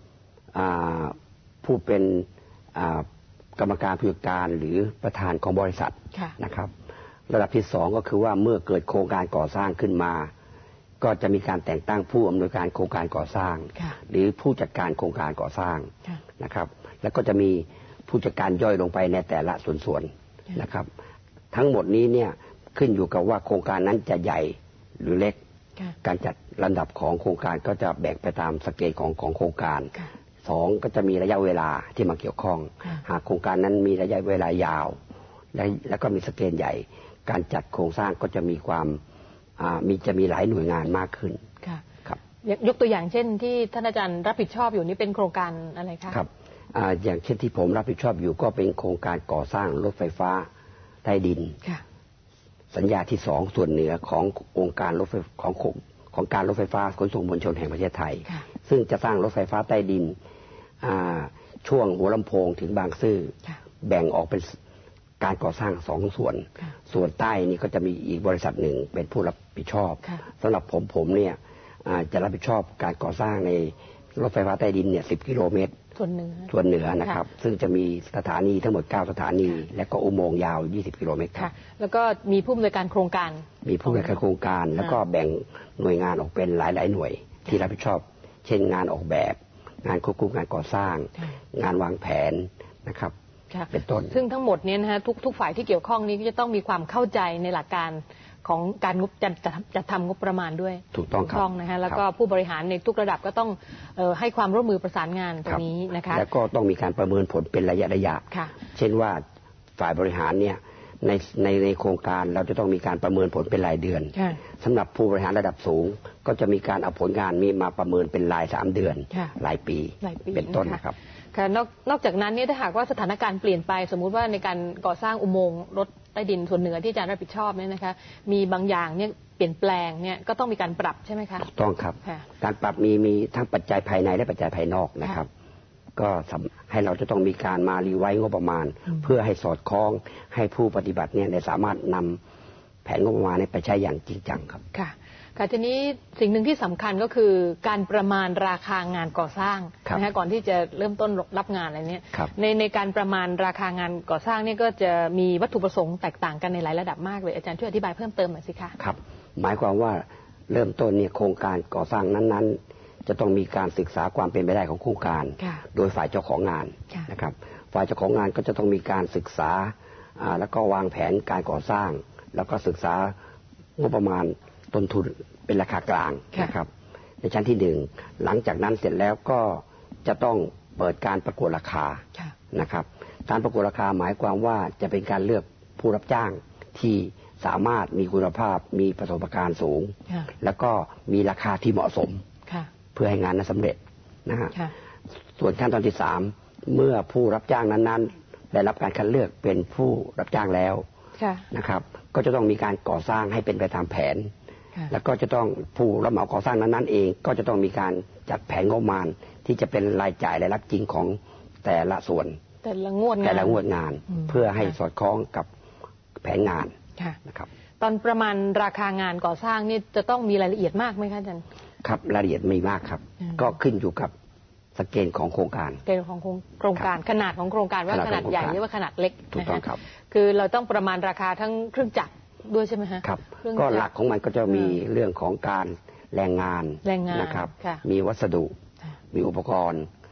ผู้เป็นกรรมการผู้จัดการหรือประธานของบริษัทนะครับระดับที่สองก็คือว่าเมื่อเกิดโครงการก่อสร้างขึ้นมาก็จะมีการแต่งตั้งผู้อำนวยการโครงการก่อสร้างหรือผู้จัดการโครงการก่อสร้างนะครับแล้วก็จะมีผู้จัดการย่อยลงไปในแต่ละส่วนๆนะครับทั้งหมดนี้เนี่ยขึ้นอยู่กับว่าโครงการนั้นจะใหญ่หรือเล็กการจัดลำดับของโครงการก็จะแบ่งไปตามสเกลของโครงการสองก็จะมีระยะเวลาที่มาเกี่ยวข้องหากโครงการนั้นมีระยะเวลายาวแล้วก็มีสเกลใหญ่การจัดโครงสร้างก็จะมีความจะมีหลายหน่วยงานมากขึ้นครับยกตัวอย่างเช่นที่ท่านอาจารย์รับผิดชอบอยู่นี่เป็นโครงการอะไรคะครับอย่างเช่นที่ผมรับผิดชอบอยู่ก็เป็นโครงการก่อสร้างรถไฟฟ้าใต้ดินสัญญาที่2ส่วนเหนือขององค์การรถไฟของการรถไฟฟ้าขนส่งมวลชนแห่งประเทศไทยซึ่งจะสร้างรถไฟฟ้าใต้ดินช่วงหัวลำโพงถึงบางซื่อแบ่งออกเป็นการก่อสร้าง2ส่วนใต้นี่ก็จะมีอีกบริษัทหนึ่งเป็นผู้รับผิดชอบสำหรับผมเนี่ยจะรับผิดชอบการก่อสร้างในรถไฟฟ้าใต้ดินเนี่ย10 กิโลเมตรส่วนเหนือนะครับซึ่งจะมีสถานีทั้งหมด9 สถานีและก็อุโมงค์ยาว20 กิโลเมตรครับแล้วก็มีผู้อำนวยการโครงการมีผู้อำนวยการโครงการแล้วก็แบ่งหน่วยงานออกเป็นหลายหน่วยที่รับผิดชอบเช่นงานออกแบบงานควบคุมงานก่อสร้างงานวางแผนนะครับเป็นต้นซึ่งทั้งหมดนี้นะฮะทุกฝ่ายที่เกี่ยวข้องนี้ก็จะต้องมีความเข้าใจในหลักการของการจัดทำงบประมาณด้วยถูกต้องครับนะฮะแล้วก็ผู้บริหารในทุกระดับก็ต้องให้ความร่วมมือประสานงานตรงนี้นะคะแล้วก็ต้องมีการประเมินผลเป็นระยะเช่นว่าฝ่ายบริหารเนี่ยในโครงการเราจะต้องมีการประเมินผลเป็นรายเดือนสำหรับผู้บริหารระดับสูงก็จะมีการเอาผลงานมีมาประเมินเป็นราย3 เดือนรายปีเป็นต้นนะครับนอกจากนั้นเนี่ยถ้าหากว่าสถานการณ์เปลี่ยนไปสมมุติว่าในการก่อสร้างอุโมงค์รถใต้ดินส่วนเหนือที่อาจารย์รับผิดชอบเนี่ยนะคะมีบางอย่างเนี่ยเปลี่ยนแปลงเนี่ยก็ต้องมีการปรับใช่ไหมคะถูกต้องครับการปรับมีทั้งปัจจัยภายในและปัจจัยภายนอกนะครับก็ให้เราจะต้องมีการมารีไวซ์งบประมาณเพื่อให้สอดคล้องให้ผู้ปฏิบัติเนี่ยได้สามารถนำแผนงบประมาณไปใช้อย่างจริงจังครับค่ะทีนี้สิ่งหนึ่งที่สำคัญก็คือการประมาณราคางานก่อสร้างนะคะก่อนที่จะเริ่มต้นรับงานอะไรเนี่ยในการประมาณราคางานก่อสร้างนี่ก็จะมีวัตถุประสงค์แตกต่างกันในหลายระดับมากเลยอาจารย์ช่วยอธิบายเพิ่มเติมหน่อยสิคะครับหมายความว่าเริ่มต้นเนี่ยโครงการก่อสร้างนั้นๆจะต้องมีการศึกษาความเป็นไปได้ของโครงการโดยฝ่ายเจ้าของงานนะครับฝ่ายเจ้าของงานก็จะต้องมีการศึกษาแล้วก็วางแผนการก่อสร้างแล้วก็ศึกษางบประมาณต้นทุนเป็นราคากลางนะครับในชั้นที่1หลังจากนั้นเสร็จแล้วก็จะต้องเปิดการประกวดราคานะครับการประกวดราคาหมายความว่าจะเป็นการเลือกผู้รับจ้างที่สามารถมีคุณภาพมีประสบการณ์สูงแล้วก็มีราคาที่เหมาะสมเพื่อให้งานนั้นสำเร็จนะฮะส่วนขั้นตอนที่3เมื่อผู้รับจ้างนั้นๆได้รับการคัดเลือกเป็นผู้รับจ้างแล้วนะครับก็จะต้องมีการก่อสร้างให้เป็นไปตามแผนแล้วก็จะต้องผู้รับเหมาก่อสร้างนั้นๆเองก็จะต้องมีการจัดแผนงบประมาณที่จะเป็นรายจ่ายรายรับจริงของแต่ละส่วนแต่ละงวดงานเพื่อให้สอดคล้องกับแผนงานนะครับตอนประมาณราคางานก่อสร้างนี่จะต้องมีรายละเอียดมากไหมคะอาจารย์ครับรายละเอียดไม่มากครับก็ขึ้นอยู่กับสเกลของโครงการสเกลของโครงการขนาดของโครงการว่าขนาดใหญ่หรือว่าขนาดเล็กถูกต้องครับคือเราต้องประมาณราคาทั้งเครื่องจักรด้วยใช่ไหมฮะครับก็หลักของมันก็จะมีเรื่องของการแรงงานนะครับมีวัสดุมีอุปกรณ์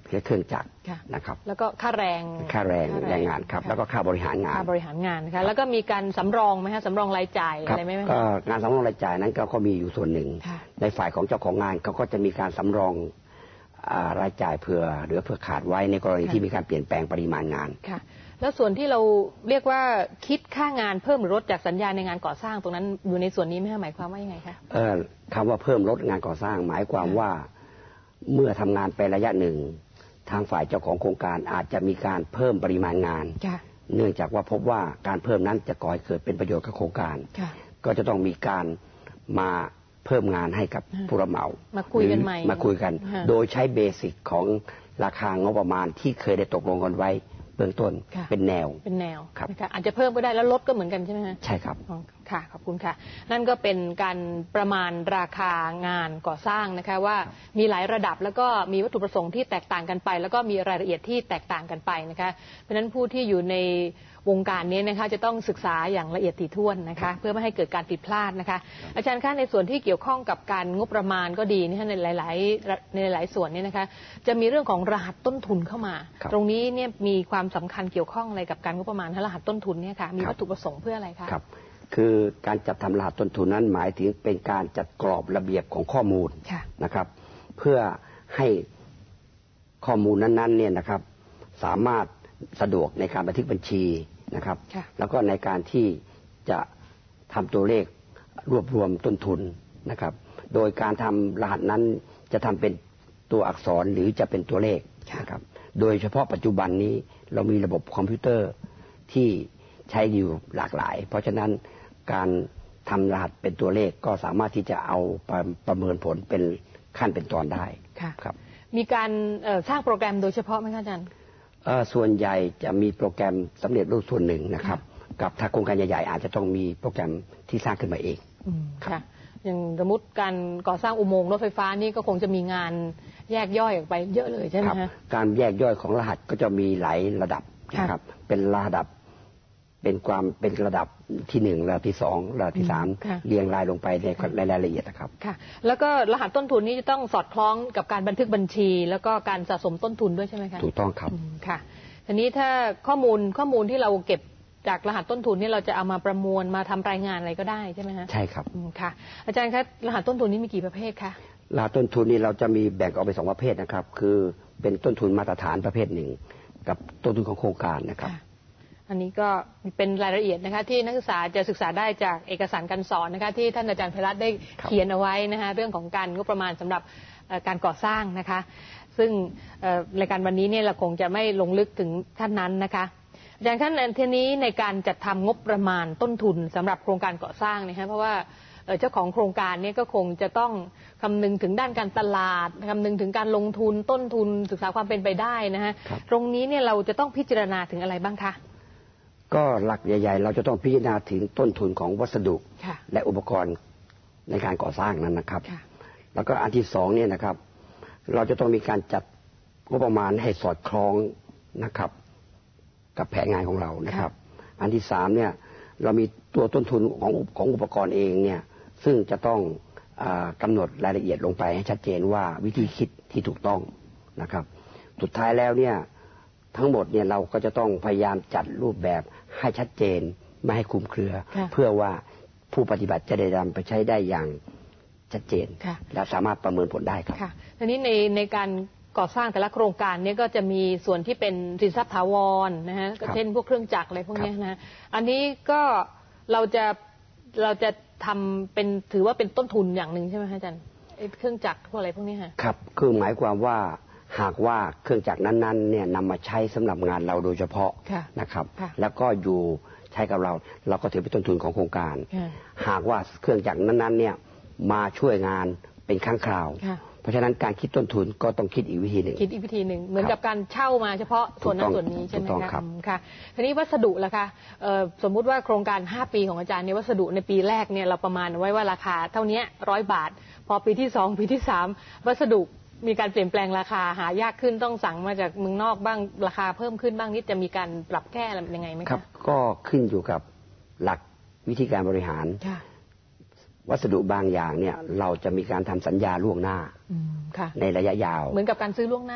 เครื่องจักรนะครับแล้วก็ค่าแรงแรงงานครับแล้วก็ค่าบริหารงานนะคะแล้วก็มีการสำรองไหมคะสำรองรายจ่ายอะไรไหมก็งานสำรองรายจ่ายนั้นก็มีอยู่ส่วนหนึ่งในฝ่ายของเจ้าของงานเขาก็จะมีการสำรองรายจ่ายเผื่อเหลือเผื่อขาดไว้ในกรณีที่มีการเปลี่ยนแปลงปริมาณงานค่ะแล้วส่วนที่เราเรียกว่าคิดค่างานเพิ่มหรือลดจากสัญญาในงานก่อสร้างตรงนั้นอยู่ในส่วนนี้ไหมคะหมายความว่ายังไงคะคำว่าเพิ่มลดงานก่อสร้างหมายความว่าเมื่อทำงานไประยะหนึ่งทางฝ่ายเจ้าของโครงการอาจจะมีการเพิ่มปริมาณงานเนื่องจากว่าพบว่าการเพิ่มนั้นจะก่อให้เกิดเป็นประโยชน์กับโครงการก็จะต้องมีการมาเพิ่มงานให้กับผู้รับเหมามาคุยกันใหม่มาคุยกันโดยใช้เบสิกของราคางบประมาณที่เคยได้ตกลงกันไว้เบื้องต้นเป็นแนวครับอาจจะเพิ่มก็ได้แล้วลดก็เหมือนกันใช่ไหมคะใช่ครับค่ะขอบคุณค่ะนั่นก็เป็นการประมาณราคางานก่อสร้างนะคะว่ามีหลายระดับแล้วก็มีวัตถุประสงค์ที่แตกต่างกันไปแล้วก็มีรายละเอียดที่แตกต่างกันไปนะคะเพราะฉะนั้นผู้ที่อยู่ในวงการนี้นะคะจะต้องศึกษาอย่างละเอียดถี่ถ้วนนะคะเพื่อไม่ให้เกิดการผิดพลาดนะคะอาจารย์คะในส่วนที่เกี่ยวข้องกับการงบประมาณก็ดีนะคะในหลายส่วนนี้นะคะจะมีเรื่องของรหัสต้นทุนเข้ามาตรงนี้เนี่ยมีความสำคัญเกี่ยวข้องอะไรกับการงบประมาณรหัสต้นทุนเนี่ยค่ะมีวัตถุประสงค์เพื่ออะไรคะครับคือการจัดทำรหัสต้นทุนนั้นหมายถึงเป็นการจัดกรอบระเบียบของข้อมูลนะครับเพื่อให้ข้อมูลนั้นๆเนี่ยนะครับสามารถสะดวกในการบันทึกบัญชีนะครับแล้วก็ในการที่จะทำตัวเลขรวบรวมต้นทุนนะครับโดยการทำรหัสนั้นจะทำเป็นตัวอักษรหรือจะเป็นตัวเลขนะครับโดยเฉพาะปัจจุบันนี้เรามีระบบคอมพิวเตอร์ที่ใช้อยู่หลากหลายเพราะฉะนั้นการทำรหัสเป็นตัวเลขก็สามารถที่จะเอาประเมินผลเป็นขั้นเป็นตอนได้ครับมีการสร้างโปรแกรมโดยเฉพาะไหมคะอาจารย์ส่วนใหญ่จะมีโปรแกรมสำเร็จรูปส่วนหนึ่งนะครับกับถ้าโครงการใหญ่ๆอาจจะต้องมีโปรแกรมที่สร้างขึ้นมาเองค่ะอย่างสมมติการก่อสร้างอุโมงค์รถไฟฟ้านี่ก็คงจะมีงานแยกย่อยออกไปเยอะเลยใช่ไหมคะการแยกย่อยของรหัสก็จะมีหลายระดับนะครับเป็นระดับเป็นระดับที่หนึ่งระดับที่สองระดับที่สามเรียงรายลงไปในรายละเอียดนะครับค่ะแล้วก็รหัสต้นทุนนี้จะต้องสอดคล้องกับการบันทึกบัญชีแล้วก็การสะสมต้นทุนด้วยใช่ไหมคะถูกต้องครับค่ะทีนี้ถ้าข้อมูลที่เราเก็บจากรหัสต้นทุนนี่เราจะเอามาประมวลมาทำรายงานอะไรก็ได้ใช่ไหมคะใช่ครับค่ะอาจารย์คะรหัสต้นทุนนี้มีกี่ประเภทคะรหัสต้นทุนนี้เราจะมีแบ่งออกเป็น2ประเภทนะครับคือเป็นต้นทุนมาตรฐานประเภทหนึ่งกับต้นทุนของโครงการนะครับอันนี้ก็เป็นรายละเอียดนะคะที่นักศึกษาจะศึกษาได้จากเอกสารการสอนนะคะที่ท่านอาจารย์ไพรัตน์ได้เขียนเอาไว้นะคะเรื่องของการงบประมาณสำหรับการก่อสร้างนะคะซึ่งรายการวันนี้เนี่ยเราคงจะไม่ลงลึกถึงท่านนั้นนะคะอาจารย์ท่านทีนี้ในการจัดทำงบประมาณต้นทุนสำหรับโครงการก่อสร้างนะคะเพราะว่าเจ้าของโครงการนี้ก็คงจะต้องคำนึงถึงด้านการตลาดคำนึงถึงการลงทุนต้นทุนศึกษาความเป็นไปได้นะฮะตรงนี้เนี่ยเราจะต้องพิจารณาถึงอะไรบ้างคะก็หลักใหญ่ๆเราจะต้องพิจารณาถึงต้นทุนของวัสดุและอุปกรณ์ในการก่อสร้างนั้นนะครับแล้วก็อันที่สองเนี่ยนะครับเราจะต้องมีการจัดงบประมาณให้สอดคล้องนะครับกับแผนงานของเรานะครับอันที่สามเนี่ยเรามีตัวต้นทุนของอุปกรณ์เองเนี่ยซึ่งจะต้องกำหนดรายละเอียดลงไปให้ชัดเจนว่าวิธีคิดที่ถูกต้องนะครับสุดท้ายแล้วเนี่ยทั้งหมดเนี่ยเราก็จะต้องพยายามจัดรูปแบบให้ชัดเจนไม่ให้คลุมเครือเพื่อว่าผู้ปฏิบัติจะได้นำไปใช้ได้อย่างชัดเจนและสามารถประเมินผลได้ครับทีนี้ในการก่อสร้างแต่ละโครงการนี้ก็จะมีส่วนที่เป็นสินทรัพย์ถาวรนะฮะเช่นพวกเครื่องจักรอะไรพวกนี้นะอันนี้ก็เราจะทำเป็นถือว่าเป็นต้นทุนอย่างหนึ่งใช่ไหมอาจารย์เครื่องจักรพวกอะไรพวกนี้ค่ะครับคือหมายความว่าหากว่าเครื่องจักรนั้นๆเนี่ยนำมาใช้สำหรับงานเราโดยเฉพาะนะครับแล้วก็อยู่ใช้กับเราก็ถือเป็นต้นทุนของโครงการหากว่าเครื่องจักรนั้นๆเนี่ยมาช่วยงานเป็นครั้งคราวเพราะฉะนั้นการคิดต้นทุนก็ต้องคิดอีกวิธีหนึ่งเหมือนกับการเช่ามาเฉพาะส่วนนั้นส่วนนี้ใช่ไหมครับค่ะทีนี้วัสดุล่ะคะสมมุติว่าโครงการ5ปีของอาจารย์เนี่ยวัสดุในปีแรกเนี่ยเราประมาณไว้ว่าราคาเท่านี้100 บาทพอปีที่2ปีที่3วัสดุมีการเปลี่ยนแปลงราคาหายากขึ้นต้องสั่งมาจากเมืองนอกบ้างราคาเพิ่มขึ้นบ้างนิดจะมีการปรับแก้อะไรยังไงไหมครับก็ขึ้นอยู่กับหลักวิธีการบริหารวัสดุบางอย่างเนี่ยเราจะมีการทำสัญญาล่วงหน้าในระยะยาวเหมือนกับการซื้อล่วงหน้า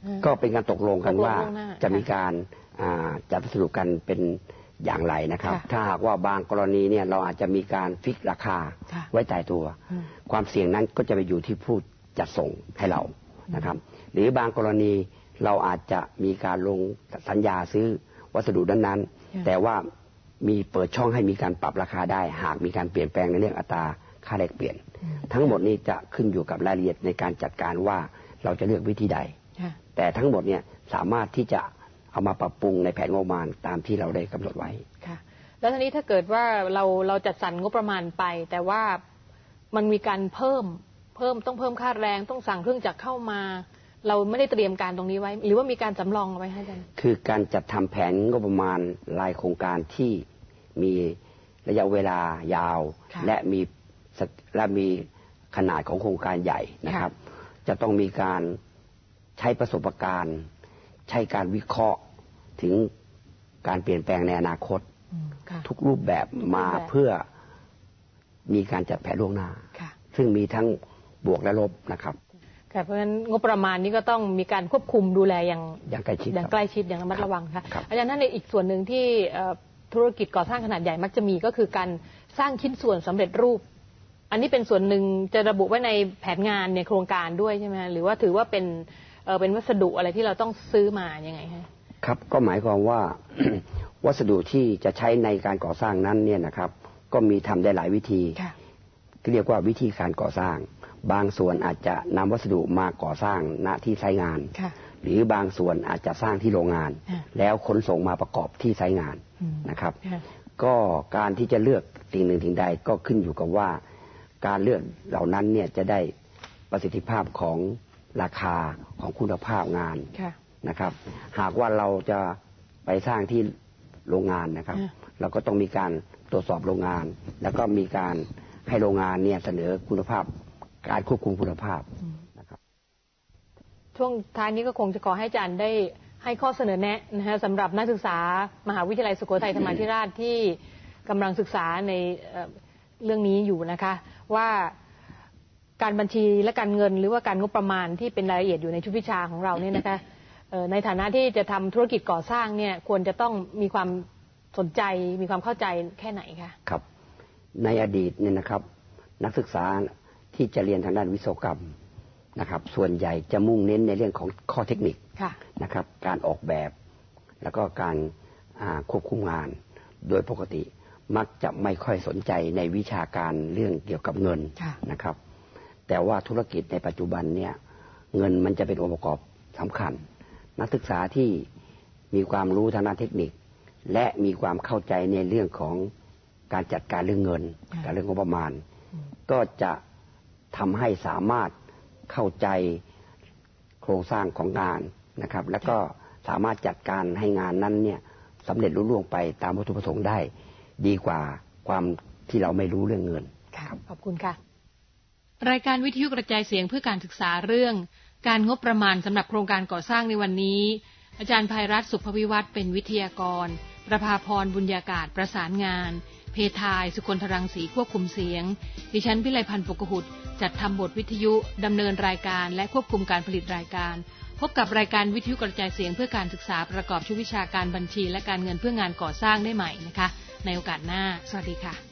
ก็เป็นการตกลงกันว่าจะมีการจัดวัสดุกันเป็นอย่างไรนะครับถ้าหากว่าบางกรณีเนี่ยเราอาจจะมีการฟิกราคาไว้ตายตัวความเสี่ยงนั้นก็จะไปอยู่ที่ผู้จัดส่งให้เรานะครับหรือบางกรณีเราอาจจะมีการลงสัญญาซื้อวัสดุนั้นๆแต่ว่ามีเปิดช่องให้มีการปรับราคาได้หากมีการเปลี่ยนแปลงในเรื่องอัตราค่าแลกเปลี่ยนทั้งหมดนี้จะขึ้นอยู่กับรายละเอียดในการจัดการว่าเราจะเลือกวิธีใดแต่ทั้งหมดเนี่ยสามารถที่จะเอามาปรับปรุงในแผนงบประมาณตามที่เราได้กำหนดไว้ค่ะแล้วทีนี้ถ้าเกิดว่าเราจัดสรรงบประมาณไปแต่ว่ามันมีการเพิ่มต้องเพิ่มค่าแรงต้องสั่งเครื่องจักรเข้ามาเราไม่ได้เตรียมการตรงนี้ไว้หรือว่ามีการสำรองเอาไว้ให้กันคือการจัดทำแผนงบประมาณรายโครงการที่มีระยะเวลายาวและมีขนาดของโครงการใหญ่นะครับจะต้องมีการใช้ประสบการณ์ใช้การวิเคราะห์ถึงการเปลี่ยนแปลงในอนาคตทุกรูปแบบมาเพื่อมีการจัดแผนล่วงหน้าซึ่งมีทั้งบวกและลบนะครับเพราะฉะนั้นงบประมาณนี้ก็ต้องมีการควบคุมดูแลอย่างใกล้ชิดอย่างระมัดระวังค่ะอาจารย์นั่นในอีกส่วนหนึ่งที่ธุรกิจก่อสร้างขนาดใหญ่มักจะมีก็คือการสร้างชิ้นส่วนสำเร็จรูปอันนี้เป็นส่วนหนึ่งจะระบุไว้ในแผนงานในโครงการด้วยใช่ไหมหรือว่าถือว่าเป็นวัสดุอะไรที่เราต้องซื้อมายังไงครับก็หมายความว่า วัสดุที่จะใช้ในการก่อสร้างนั้นเนี่ยนะครับก็มีทำได้หลายวิธีที่เรียกว่าวิธีการก่อสร้างบางส่วนอาจจะนำวัสดุมาก่อสร้างณที่ไซต์งานหรือบางส่วนอาจจะสร้างที่โรงงานแล้วขนส่งมาประกอบที่ไซต์งานนะครับก็การที่จะเลือกสิ่งหนึ่งสิ่งใดก็ขึ้นอยู่กับว่าการเลือกเหล่านั้นเนี่ยจะได้ประสิทธิภาพของราคาของคุณภาพงานนะครับหากว่าเราจะไปสร้างที่โรงงานนะครับเราก็ต้องมีการตรวจสอบโรงงานแล้วก็มีการให้โรงงานเนี่ยเสนอคุณภาพการควบคุมคุณภาพนะครับช่วงท้ายนี้ก็คงจะขอให้อาจารย์ได้ให้ข้อเสนอแนะนะฮะสำหรับนักศึกษามหาวิทยาลัยสุโขทัยธรรมาธิราชที่กำลังศึกษาในเรื่องนี้อยู่นะคะว่าการบัญชีและการเงินหรือว่าการงบประมาณที่เป็นรายละเอียดอยู่ในชุดวิชาของเราเนี่ยนะคะในฐานะที่จะทำธุรกิจก่อสร้างเนี่ยควรจะต้องมีความสนใจมีความเข้าใจแค่ไหนคะครับในอดีตเนี่ยนะครับนักศึกษาที่จะเรียนทางด้านวิศวกรรมนะครับส่วนใหญ่จะมุ่งเน้นในเรื่องของข้อเทคนิคนะครับการออกแบบแล้วก็การควบคุมงานโดยปกติมักจะไม่ค่อยสนใจในวิชาการเรื่องเกี่ยวกับเงินนะครับแต่ว่าธุรกิจในปัจจุบันเนี่ยเงินมันจะเป็นองค์ประกอบสำคัญนักศึกษาที่มีความรู้ทางด้านเทคนิคและมีความเข้าใจในเรื่องของการจัดการเรื่องเงินการเรื่องงบประมาณก็จะทำให้สามารถเข้าใจโครงสร้างของงานนะครับแล้วก็สามารถจัดการให้งานนั้นเนี่ยสำเร็จรุ่ล่วงไปตามวัตถุประสงค์ได้ดีกว่าความที่เราไม่รู้เรื่องเงินขอบคุณค่ะรายการวิทยุกระจายเสียงเพื่อการศึกษาเรื่องการงบประมาณสำหรับโครงการก่อสร้างในวันนี้อาจารย์ภัยรัตน์สุภวิวัฒน์เป็นวิทยากรประภาพรบุญญากาศประสานงานเพทายสุคนธรังสีควบคุมเสียงดิฉันพิไลพันธ์ปกหุฎจัดทำบทวิทยุดำเนินรายการและควบคุมการผลิตรายการพบกับรายการวิทยุกระจายเสียงเพื่อการศึกษาประกอบชุดวิชาการบัญชีและการเงินเพื่องานก่อสร้างได้ใหม่นะคะในโอกาสหน้าสวัสดีค่ะ